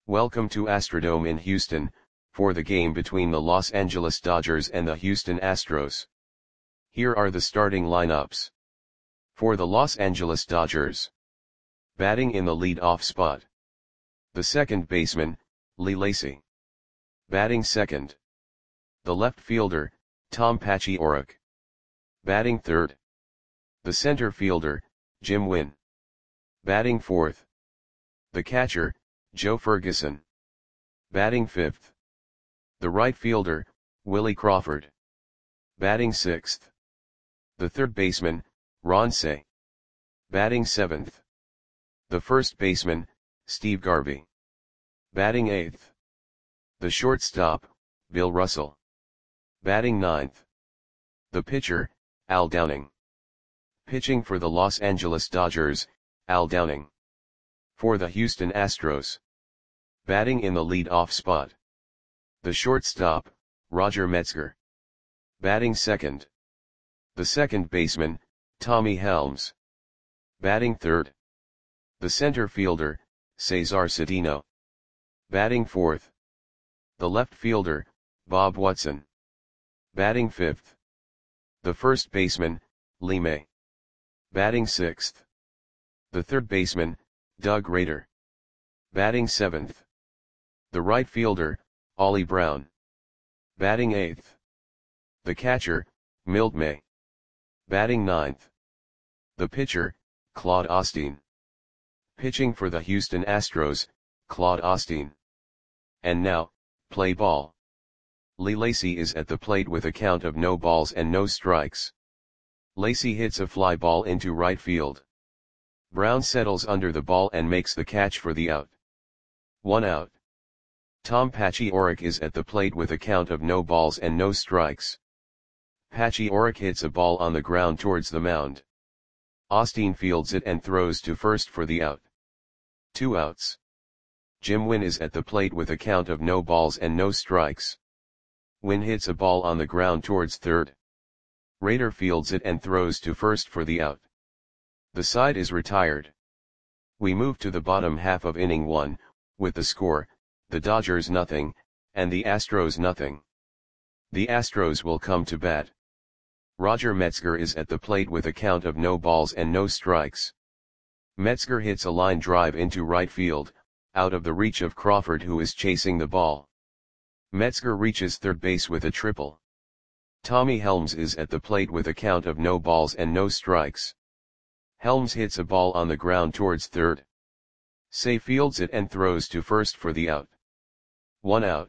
Welcome to Astrodome in Houston, for the game between the Los Angeles Dodgers and the Houston Astros. Here are the starting lineups. For the Los Angeles Dodgers. Batting in the lead-off spot. The second baseman, Lee Lacy. Batting second. The left fielder, Tom Paciorek. Batting third. The center fielder, Jim Wynn. Batting fourth. The catcher, Joe Ferguson. Batting fifth. The right fielder, Willie Crawford. Batting sixth. The third baseman, Ron Cey. Batting seventh. The first baseman, Steve Garvey. Batting eighth. The shortstop, Bill Russell. Batting ninth. The pitcher, Al Downing. Pitching for the Los Angeles Dodgers, Al Downing. For the Houston Astros. Batting in the lead-off spot. The shortstop, Roger Metzger. Batting second. The second baseman, Tommy Helms. Batting third. The center fielder, Cesar Cedeno. Batting fourth. The left fielder, Bob Watson. Batting fifth. The first baseman, Lee May. Batting sixth. The third baseman, Doug Rader. Batting seventh. The right fielder, Ollie Brown. Batting eighth. The catcher, Milt May. Batting ninth. The pitcher, Claude Osteen. Pitching for the Houston Astros, Claude Osteen. And now, play ball. Lee Lacy is at the plate with a count of no balls and no strikes. Lacy hits a fly ball into right field. Brown settles under the ball and makes the catch for the out. 1 out. Tom Paciorek is at the plate with a count of no balls and no strikes. Paciorek hits a ball on the ground towards the mound. Osteen fields it and throws to first for the out. 2 outs. Jim Wynn is at the plate with a count of no balls and no strikes. Wynn hits a ball on the ground towards third. Rader fields it and throws to first for the out. The side is retired. We move to the bottom half of inning 1, with the score, the Dodgers nothing, and the Astros nothing. The Astros will come to bat. Roger Metzger is at the plate with a count of no balls and no strikes. Metzger hits a line drive into right field, out of the reach of Crawford, who is chasing the ball. Metzger reaches third base with a triple. Tommy Helms is at the plate with a count of no balls and no strikes. Helms hits a ball on the ground towards third. Cey fields it and throws to first for the out. 1 out.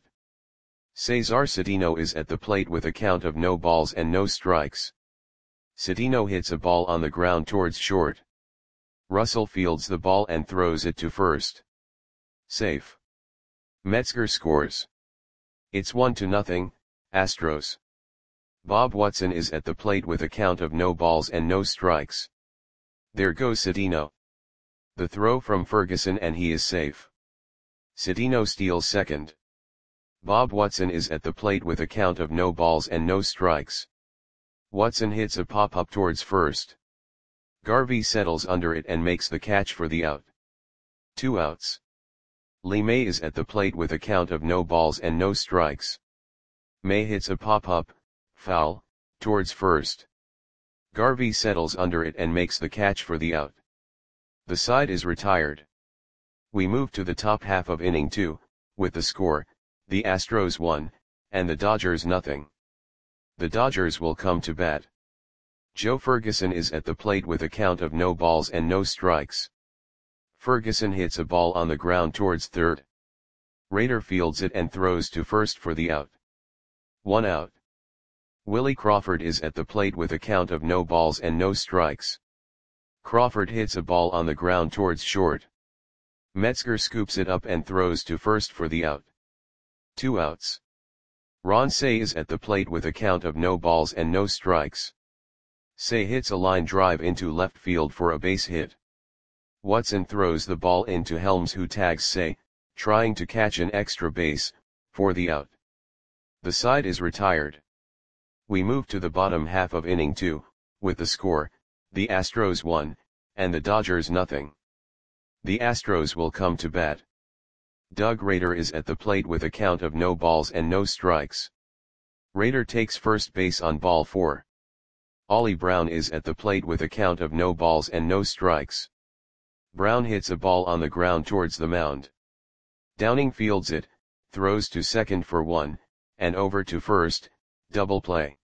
Cesar Cedeno is at the plate with a count of no balls and no strikes. Cedeno hits a ball on the ground towards short. Russell fields the ball and throws it to first. Safe. Metzger scores. It's 1-0, Astros. Bob Watson is at the plate with a count of no balls and no strikes. There goes Cedeno. The throw from Ferguson and he is safe. Cedeno steals second. Bob Watson is at the plate with a count of no balls and no strikes. Watson hits a pop-up towards first. Garvey settles under it and makes the catch for the out. 2 outs. Lee May is at the plate with a count of no balls and no strikes. May hits a pop-up, foul, towards first. Garvey settles under it and makes the catch for the out. The side is retired. We move to the top half of inning 2, with the score, the Astros 1, and the Dodgers nothing. The Dodgers will come to bat. Joe Ferguson is at the plate with a count of no balls and no strikes. Ferguson hits a ball on the ground towards third. Rader fields it and throws to first for the out. 1 out. Willie Crawford is at the plate with a count of no balls and no strikes. Crawford hits a ball on the ground towards short. Metzger scoops it up and throws to first for the out. 2 outs. Ron Cey is at the plate with a count of no balls and no strikes. Cey hits a line drive into left field for a base hit. Watson throws the ball into Helms, who tags Cey, trying to catch an extra base, for the out. The side is retired. We move to the bottom half of inning 2, with the score, the Astros 1, and the Dodgers nothing. The Astros will come to bat. Doug Rader is at the plate with a count of no balls and no strikes. Rader takes first base on ball 4. Ollie Brown is at the plate with a count of no balls and no strikes. Brown hits a ball on the ground towards the mound. Downing fields it, throws to second for 1, and over to first, double play.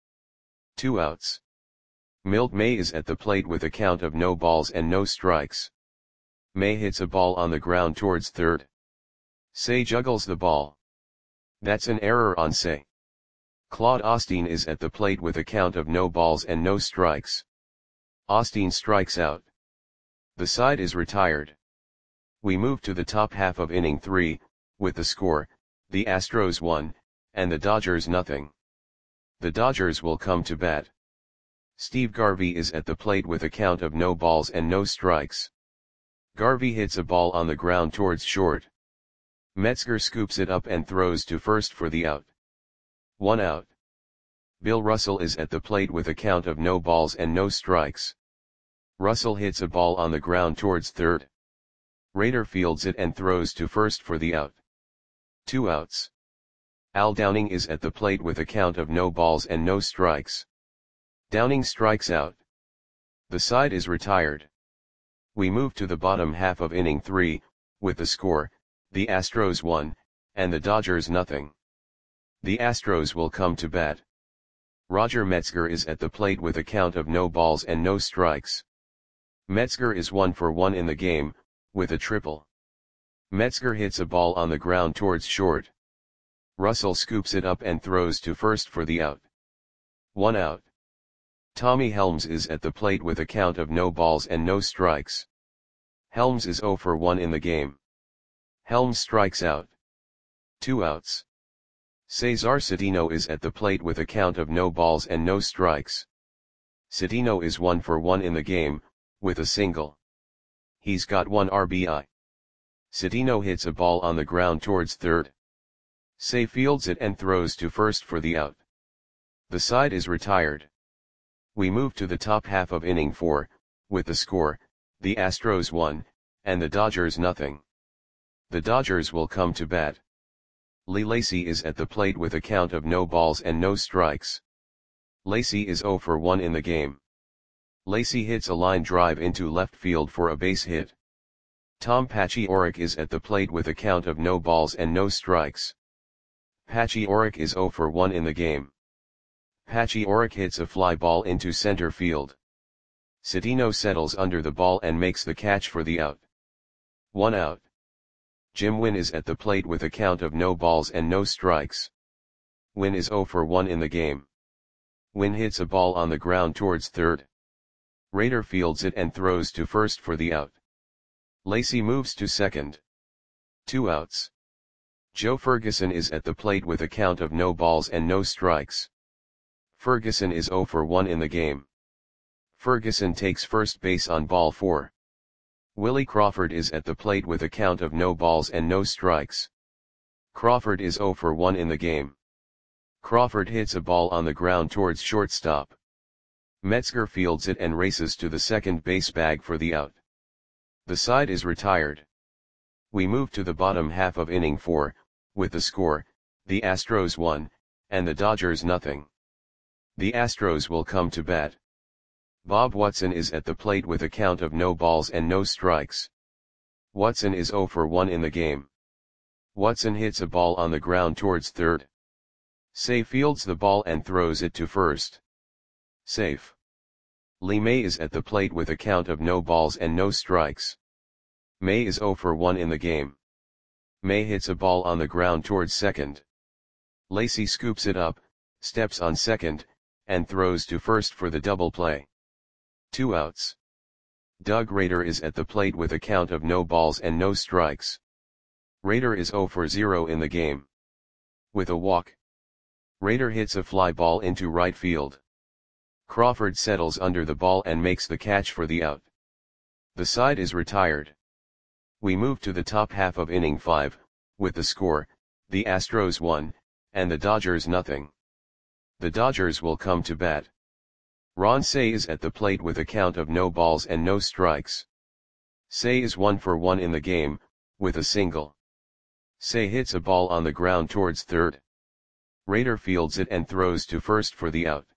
2 outs. Milt May is at the plate with a count of no balls and no strikes. May hits a ball on the ground towards third. Say juggles the ball. That's an error on Say. Claude Osteen is at the plate with a count of no balls and no strikes. Osteen strikes out. The side is retired. We move to the top half of inning 3, with the score, the Astros 1, and the Dodgers nothing. The Dodgers will come to bat. Steve Garvey is at the plate with a count of no balls and no strikes. Garvey hits a ball on the ground towards short. Metzger scoops it up and throws to first for the out. 1 out. Bill Russell is at the plate with a count of no balls and no strikes. Russell hits a ball on the ground towards third. Rader fields it and throws to first for the out. 2 outs. Al Downing is at the plate with a count of no balls and no strikes. Downing strikes out. The side is retired. We move to the bottom half of inning 3, with the score, the Astros 1, and the Dodgers nothing. The Astros will come to bat. Roger Metzger is at the plate with a count of no balls and no strikes. Metzger is 1 for 1 in the game, with a triple. Metzger hits a ball on the ground towards short. Russell scoops it up and throws to first for the out. 1 out. Tommy Helms is at the plate with a count of no balls and no strikes. Helms is 0 for 1 in the game. Helms strikes out. 2 outs. Cesar Cedeno is at the plate with a count of no balls and no strikes. Cedeno is 1 for 1 in the game, with a single. He's got 1 RBI. Cedeno hits a ball on the ground towards third. Say fields it and throws to first for the out. The side is retired. We move to the top half of inning 4, with the score, the Astros 1, and the Dodgers nothing. The Dodgers will come to bat. Lee Lacy is at the plate with a count of no balls and no strikes. Lacy is 0 for 1 in the game. Lacy hits a line drive into left field for a base hit. Tom Paciorek is at the plate with a count of no balls and no strikes. Paciorek is 0 for 1 in the game. Paciorek hits a fly ball into center field. Cedeno settles under the ball and makes the catch for the out. 1 out. Jim Wynn is at the plate with a count of no balls and no strikes. Wynn is 0 for 1 in the game. Wynn hits a ball on the ground towards third. Rader fields it and throws to first for the out. Lacy moves to second. 2 outs. Joe Ferguson is at the plate with a count of no balls and no strikes. Ferguson is 0 for 1 in the game. Ferguson takes first base on ball 4. Willie Crawford is at the plate with a count of no balls and no strikes. Crawford is 0 for 1 in the game. Crawford hits a ball on the ground towards shortstop. Metzger fields it and races to the second base bag for the out. The side is retired. We move to the bottom half of inning 4, with the score, the Astros 1, and the Dodgers nothing. The Astros will come to bat. Bob Watson is at the plate with a count of no balls and no strikes. Watson is 0 for 1 in the game. Watson hits a ball on the ground towards third. Say fields the ball and throws it to first. Safe. Lee May is at the plate with a count of no balls and no strikes. May is 0 for 1 in the game. May hits a ball on the ground towards second. Lacy scoops it up, steps on second, and throws to first for the double play. 2 outs. Doug Rader is at the plate with a count of no balls and no strikes. Rader is 0 for 0 in the game. With a walk. Rader hits a fly ball into right field. Crawford settles under the ball and makes the catch for the out. The side is retired. We move to the top half of inning 5, with the score, the Astros 1, and the Dodgers nothing. The Dodgers will come to bat. Ron Cey is at the plate with a count of no balls and no strikes. Cey is 1 for 1 in the game, with a single. Say hits a ball on the ground towards third. Raider fields it and throws to first for the out.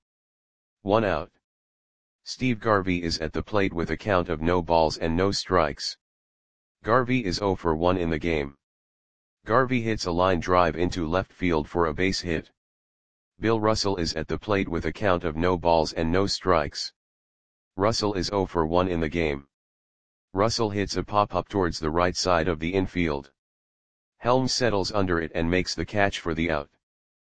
1 out. Steve Garvey is at the plate with a count of no balls and no strikes. Garvey is 0 for 1 in the game. Garvey hits a line drive into left field for a base hit. Bill Russell is at the plate with a count of no balls and no strikes. Russell is 0 for 1 in the game. Russell hits a pop-up towards the right side of the infield. Helms settles under it and makes the catch for the out.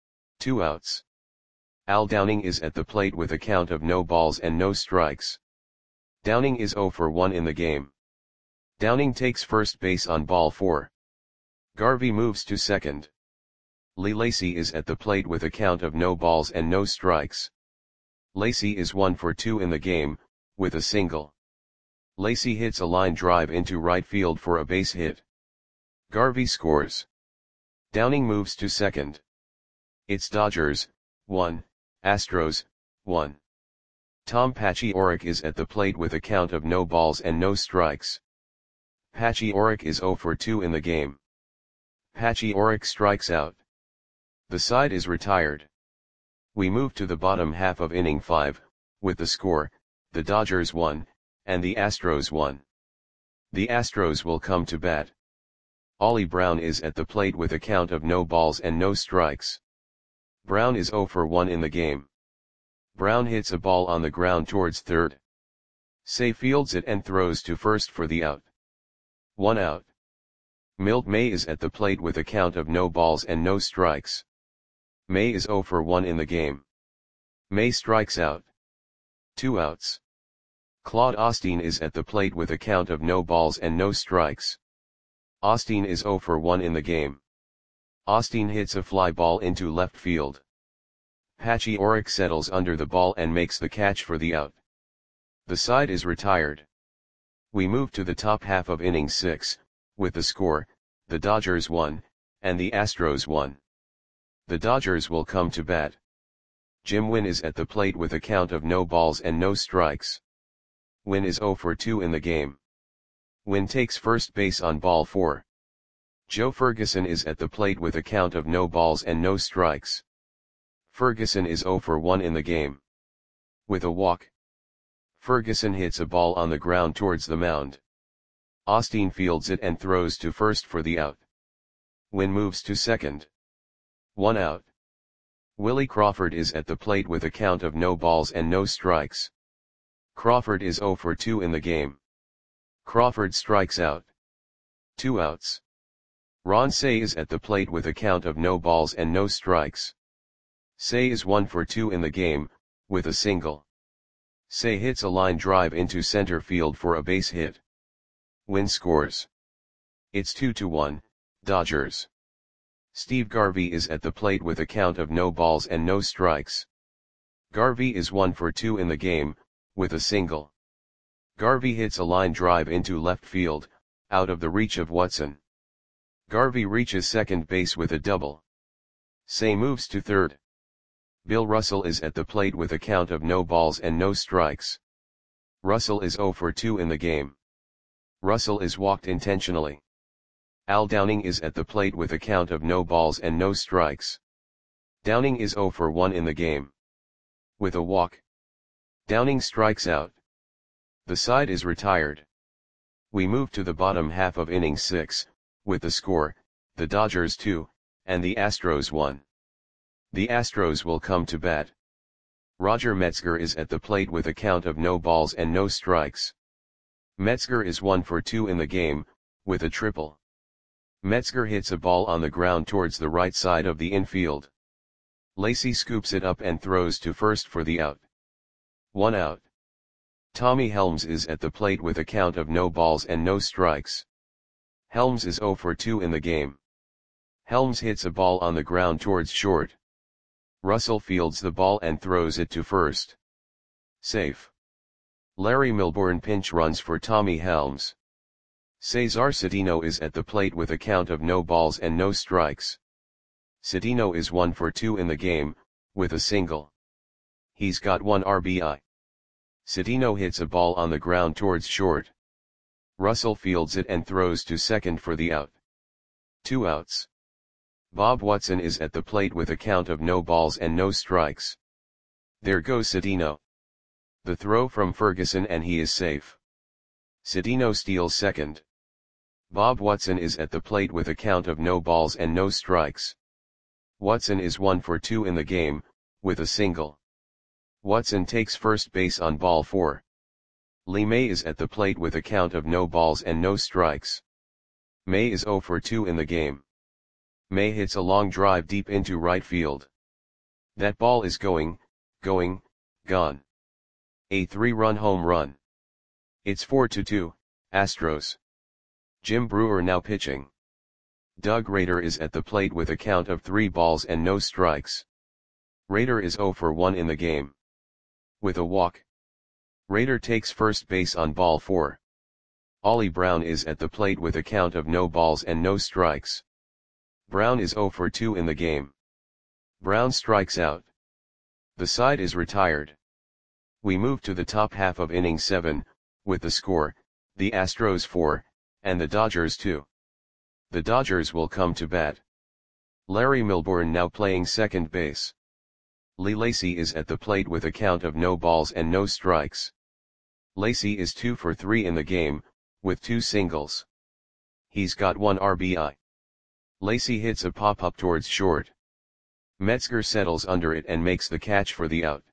2 outs. Al Downing is at the plate with a count of no balls and no strikes. Downing is 0 for 1 in the game. Downing takes first base on ball 4. Garvey moves to second. Lee Lacy is at the plate with a count of no balls and no strikes. Lacy is 1 for 2 in the game, with a single. Lacy hits a line drive into right field for a base hit. Garvey scores. Downing moves to second. It's Dodgers, 1, Astros, 1. Tom Paciorek is at the plate with a count of no balls and no strikes. Paciorek is 0 for 2 in the game. Paciorek strikes out. The side is retired. We move to the bottom half of inning 5, with the score, the Dodgers 1, and the Astros 1. The Astros will come to bat. Ollie Brown is at the plate with a count of no balls and no strikes. Brown is 0 for 1 in the game. Brown hits a ball on the ground towards third. Say fields it and throws to first for the out. 1 out. Milt May is at the plate with a count of no balls and no strikes. May is 0 for 1 in the game. May strikes out. 2 outs. Claude Osteen is at the plate with a count of no balls and no strikes. Osteen is 0 for 1 in the game. Osteen hits a fly ball into left field. Paciorek settles under the ball and makes the catch for the out. The side is retired. We move to the top half of inning 6, with the score, the Dodgers 1, and the Astros 1. The Dodgers will come to bat. Jim Wynn is at the plate with a count of no balls and no strikes. Wynn is 0 for 2 in the game. Wynn takes first base on ball 4. Joe Ferguson is at the plate with a count of no balls and no strikes. Ferguson is 0 for 1 in the game. With a walk. Ferguson hits a ball on the ground towards the mound. Osteen fields it and throws to first for the out. Wynn moves to second. 1 out. Willie Crawford is at the plate with a count of no balls and no strikes. Crawford is 0 for 2 in the game. Crawford strikes out. 2 outs. Ron Cey is at the plate with a count of no balls and no strikes. Cey is 1 for 2 in the game, with a single. Cey hits a line drive into center field for a base hit. Wynn scores. It's 2-1, Dodgers. Steve Garvey is at the plate with a count of no balls and no strikes. Garvey is 1 for 2 in the game, with a single. Garvey hits a line drive into left field, out of the reach of Watson. Garvey reaches second base with a double. Cey moves to third. Bill Russell is at the plate with a count of no balls and no strikes. Russell is 0 for 2 in the game. Russell is walked intentionally. Al Downing is at the plate with a count of no balls and no strikes. Downing is 0 for 1 in the game. With a walk. Downing strikes out. The side is retired. We move to the bottom half of inning 6, with the score, the Dodgers 2, and the Astros 1. The Astros will come to bat. Roger Metzger is at the plate with a count of no balls and no strikes. Metzger is 1 for 2 in the game, with a triple. Metzger hits a ball on the ground towards the right side of the infield. Lacy scoops it up and throws to first for the out. 1 out. Tommy Helms is at the plate with a count of no balls and no strikes. Helms is 0 for 2 in the game. Helms hits a ball on the ground towards short. Russell fields the ball and throws it to first. Safe. Larry Milbourne pinch runs for Tommy Helms. Cesar Cedeno is at the plate with a count of no balls and no strikes. Cedeno is 1 for 2 in the game, with a single. He's got 1 RBI. Cedeno hits a ball on the ground towards short. Russell fields it and throws to second for the out. 2 outs. Bob Watson is at the plate with a count of no balls and no strikes. There goes Cedeno. The throw from Ferguson and he is safe. Cedeno steals second. Bob Watson is at the plate with a count of no balls and no strikes. Watson is 1 for 2 in the game, with a single. Watson takes first base on ball 4. Lee May is at the plate with a count of no balls and no strikes. May is 0 for 2 in the game. May hits a long drive deep into right field. That ball is gone. A 3-run home run. It's 4-2, Astros. Jim Brewer now pitching. Doug Rader is at the plate with a count of 3 balls and no strikes. Rader is 0 for 1 in the game. With a walk. Rader takes first base on ball 4. Ollie Brown is at the plate with a count of no balls and no strikes. Brown is 0 for 2 in the game. Brown strikes out. The side is retired. We move to the top half of inning 7, with the score, the Astros 4, and the Dodgers 2. The Dodgers will come to bat. Larry Milbourne now playing second base. Lee Lacy is at the plate with a count of no balls and no strikes. Lacy is 2 for 3 in the game, with 2 singles. He's got 1 RBI. Lacy hits a pop-up towards short. Metzger settles under it and makes the catch for the out.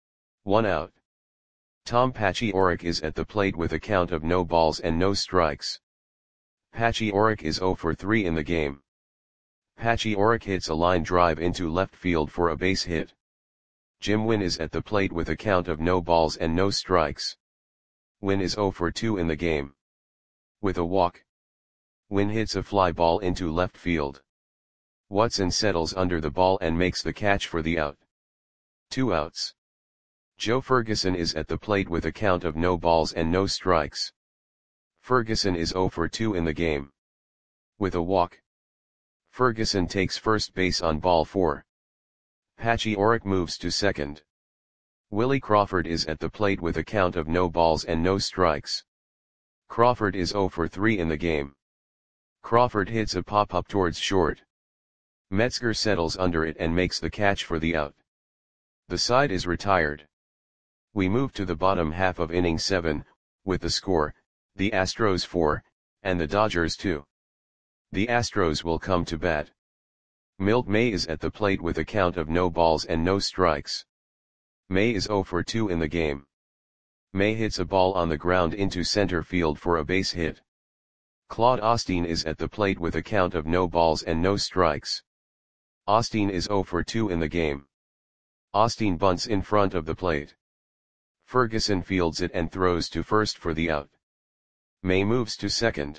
1 out. Tom Paciorek is at the plate with a count of no balls and no strikes. Paciorek is 0 for 3 in the game. Paciorek hits a line drive into left field for a base hit. Jim Wynn is at the plate with a count of no balls and no strikes. Wynn is 0 for 2 in the game. With a walk. Wynn hits a fly ball into left field. Watson settles under the ball and makes the catch for the out. 2 outs. Joe Ferguson is at the plate with a count of no balls and no strikes. Ferguson is 0 for 2 in the game. With a walk. Ferguson takes first base on ball 4. Paciorek moves to second. Willie Crawford is at the plate with a count of no balls and no strikes. Crawford is 0 for 3 in the game. Crawford hits a pop-up towards short. Metzger settles under it and makes the catch for the out. The side is retired. We move to the bottom half of inning 7, with the score, the Astros 4, and the Dodgers 2. The Astros will come to bat. Milt May is at the plate with a count of no balls and no strikes. May is 0 for 2 in the game. May hits a ball on the ground into center field for a base hit. Claude Osteen is at the plate with a count of no balls and no strikes. Osteen is 0 for 2 in the game. Osteen bunts in front of the plate. Ferguson fields it and throws to first for the out. May moves to second.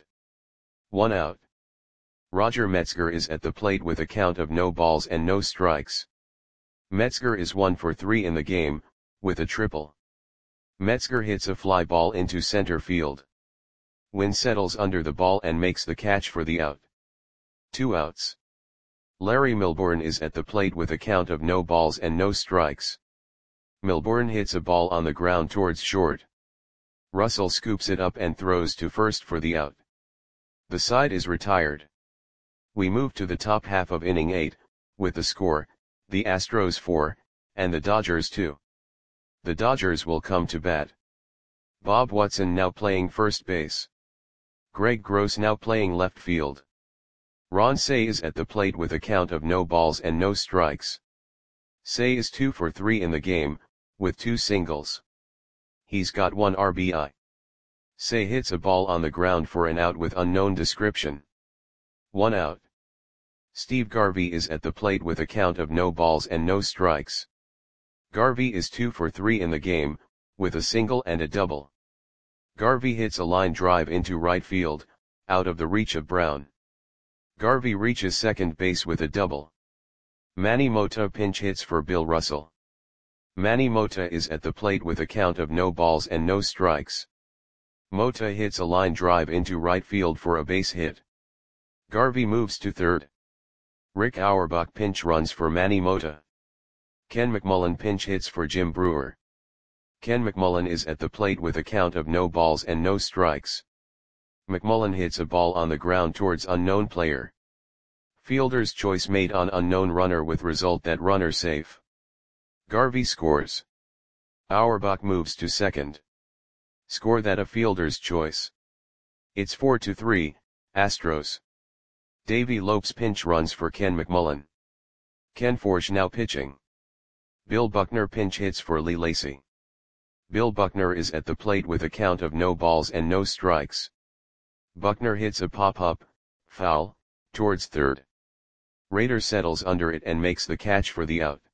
1 out. Roger Metzger is at the plate with a count of no balls and no strikes. Metzger is 1 for 3 in the game, with a triple. Metzger hits a fly ball into center field. Wynn settles under the ball and makes the catch for the out. 2 outs. Larry Milbourne is at the plate with a count of no balls and no strikes. Milbourne hits a ball on the ground towards short. Russell scoops it up and throws to first for the out. The side is retired. We move to the top half of inning 8, with the score, the Astros 4, and the Dodgers 2. The Dodgers will come to bat. Bob Watson now playing first base. Greg Gross now playing left field. Ron Cey is at the plate with a count of no balls and no strikes. Cey is 2 for 3 in the game, with 2 singles. He's got 1 RBI. Cey hits a ball on the ground for an out with unknown description. 1 out. Steve Garvey is at the plate with a count of no balls and no strikes. Garvey is 2 for 3 in the game, with a single and a double. Garvey hits a line drive into right field, out of the reach of Brown. Garvey reaches second base with a double. Manny Mota pinch hits for Bill Russell. Manny Mota is at the plate with a count of no balls and no strikes. Mota hits a line drive into right field for a base hit. Garvey moves to third. Rick Auerbach pinch runs for Manny Mota. Ken McMullen pinch hits for Jim Brewer. Ken McMullen is at the plate with a count of no balls and no strikes. McMullen hits a ball on the ground towards unknown player. Fielder's choice made on unknown runner with result that runner safe. Garvey scores. Auerbach moves to second. Score that a fielder's choice. It's 4-3, Astros. Davey Lopes pinch runs for Ken McMullen. Ken Forsch now pitching. Bill Buckner pinch hits for Lee Lacy. Bill Buckner is at the plate with a count of no balls and no strikes. Buckner hits a pop-up, foul, towards third. Rader settles under it and makes the catch for the out.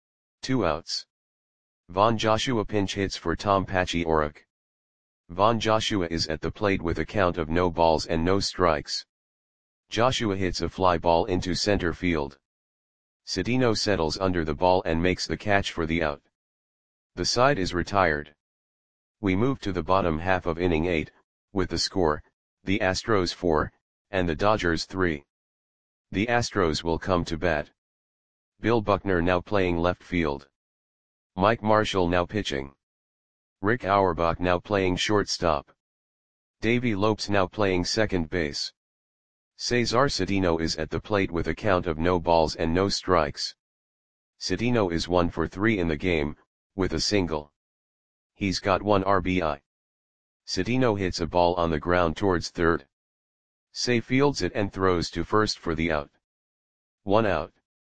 2 outs. Von Joshua pinch hits for Tom Patchy Orrick. Von Joshua is at the plate with a count of no balls and no strikes. Joshua hits a fly ball into center field. Cedeno settles under the ball and makes the catch for the out. The side is retired. We move to the bottom half of inning 8, with the score, the Astros 4, and the Dodgers 3. The Astros will come to bat. Bill Buckner now playing left field. Mike Marshall now pitching. Rick Auerbach now playing shortstop. Davey Lopes now playing second base. Cesar Cedeno is at the plate with a count of no balls and no strikes. Cedeno is 1 for 3 in the game, with a single. He's got 1 RBI. Cedeno hits a ball on the ground towards third. Say fields it and throws to first for the out. 1 out.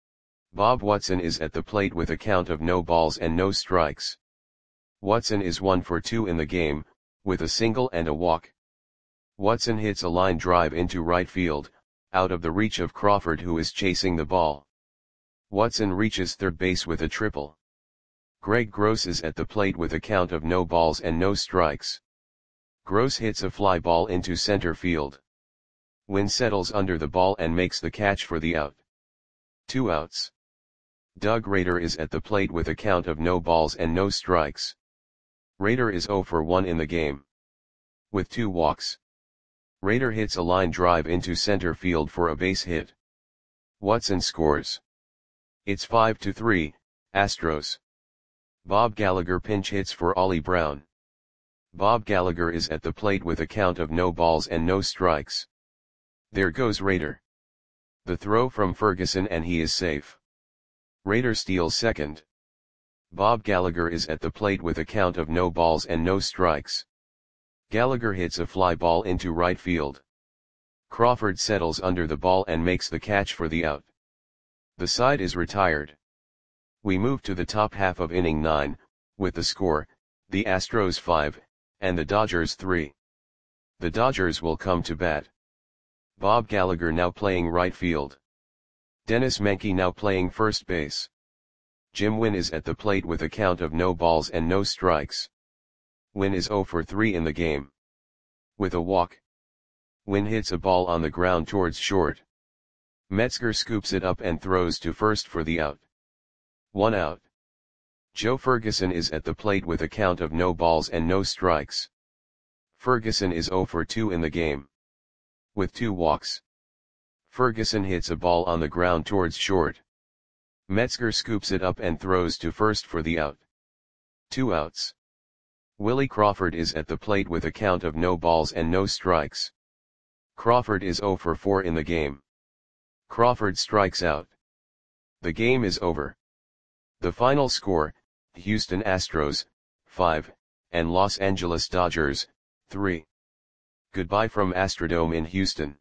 Bob Watson is at the plate with a count of no balls and no strikes. Watson is 1 for 2 in the game, with a single and a walk. Watson hits a line drive into right field, out of the reach of Crawford who is chasing the ball. Watson reaches third base with a triple. Greg Gross is at the plate with a count of no balls and no strikes. Gross hits a fly ball into center field. Wynn settles under the ball and makes the catch for the out. 2 outs. Doug Rader is at the plate with a count of no balls and no strikes. Rader is 0 for 1 in the game. With 2 walks. Rader hits a line drive into center field for a base hit. Watson scores. It's 5-3, Astros. Bob Gallagher pinch hits for Ollie Brown. Bob Gallagher is at the plate with a count of no balls and no strikes. There goes Rader. The throw from Ferguson and he is safe. Rader steals second. Bob Gallagher is at the plate with a count of no balls and no strikes. Gallagher hits a fly ball into right field. Crawford settles under the ball and makes the catch for the out. The side is retired. We move to the top half of inning 9, with the score, the Astros 5, and the Dodgers 3. The Dodgers will come to bat. Bob Gallagher now playing right field. Dennis Menke now playing first base. Jim Wynn is at the plate with a count of no balls and no strikes. Wynn is 0 for 3 in the game. With a walk. Wynn hits a ball on the ground towards short. Metzger scoops it up and throws to first for the out. 1 out. Joe Ferguson is at the plate with a count of no balls and no strikes. Ferguson is 0 for 2 in the game. With 2 walks. Ferguson hits a ball on the ground towards short. Metzger scoops it up and throws to first for the out. 2 outs. Willie Crawford is at the plate with a count of no balls and no strikes. Crawford is 0 for 4 in the game. Crawford strikes out. The game is over. The final score, Houston Astros, 5, and Los Angeles Dodgers, 3. Goodbye from Astrodome in Houston.